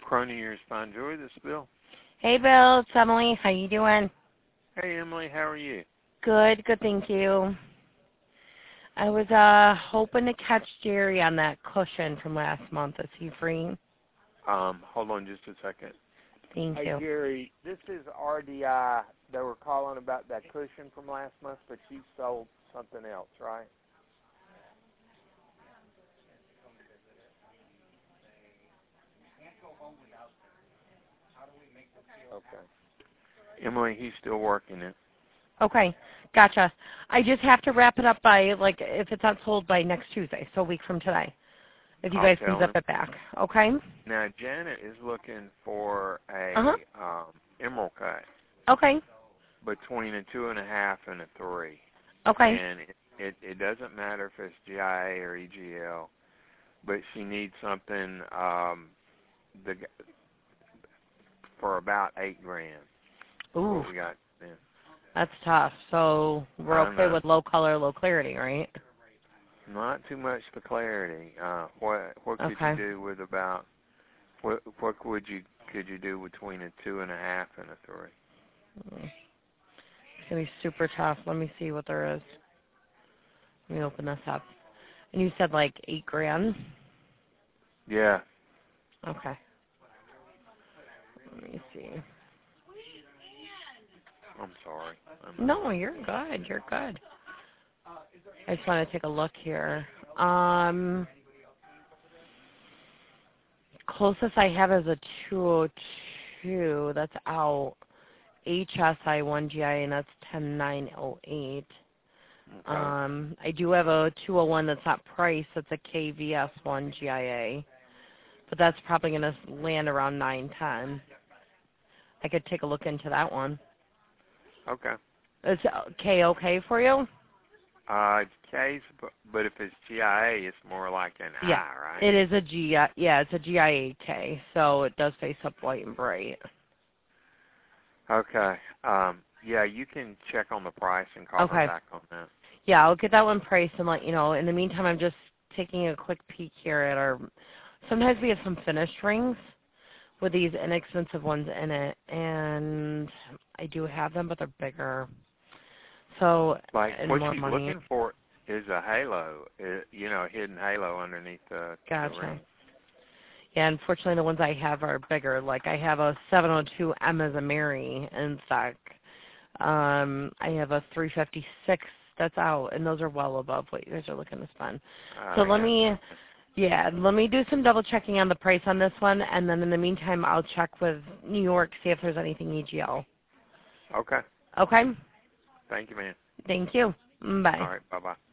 Crony Spine Joy, this is Bill. Hey, Bill. It's Emily. How you doing? Hey, Emily. How are you? Good. Good, thank you. I was hoping to catch Jerry on that cushion from last month. Is he free? Hold on just a second. Thank you. Hey, Jerry, this is RDI. They were calling about that cushion from last month, but you sold something else, right? Okay. Emily, he's still working it. Okay. Gotcha. I just have to wrap it up by, like, if it's not sold by next Tuesday, so a week from today. If you guys can zip it back. Okay? Now, Janet is looking for a emerald cut. Okay. Between a 2.5 and a 3. Okay. And it doesn't matter if it's GIA or EGL, but she needs something for about $8,000. Ooh. What we got then. That's tough. So we're okay with low color, low clarity, right? Not too much for clarity. What could you do with about what could you do between a 2.5 and a 3? It's gonna be super tough. Let me see what there is. Let me open this up. And you said like $8,000? Yeah. Okay. Let me see. I'm sorry. No, you're good. You're good. I just want to take a look here. Closest I have is a 202. That's out. HSI 1GIA, and that's 10908. Okay. I do have a 201 that's not priced. That's a KVS 1GIA. But that's probably going to land around 910. I could take a look into that one. Okay. Is K okay for you? It's K's, but if it's GIA, it's more like an I, right? It is a GIA. Yeah, it's a GIA K, so it does face up white and bright. Okay. Yeah, you can check on the price and call me back on that. Yeah, I'll get that one priced and let you know. In the meantime, I'm just taking a quick peek here at our. Sometimes we have some finished rings with these inexpensive ones in it, and I do have them, but they're bigger. So, like and what more she's money. looking for is a halo, a hidden halo underneath the ring. Yeah, unfortunately, the ones I have are bigger. Like I have a 702 M as a Mary in stock. I have a 356 that's out, and those are well above what you guys are looking to spend. So let me do some double checking on the price on this one, and then in the meantime, I'll check with New York, see if there's anything EGL. Okay. Okay. Thank you, man. Thank you. Bye. All right. Bye-bye.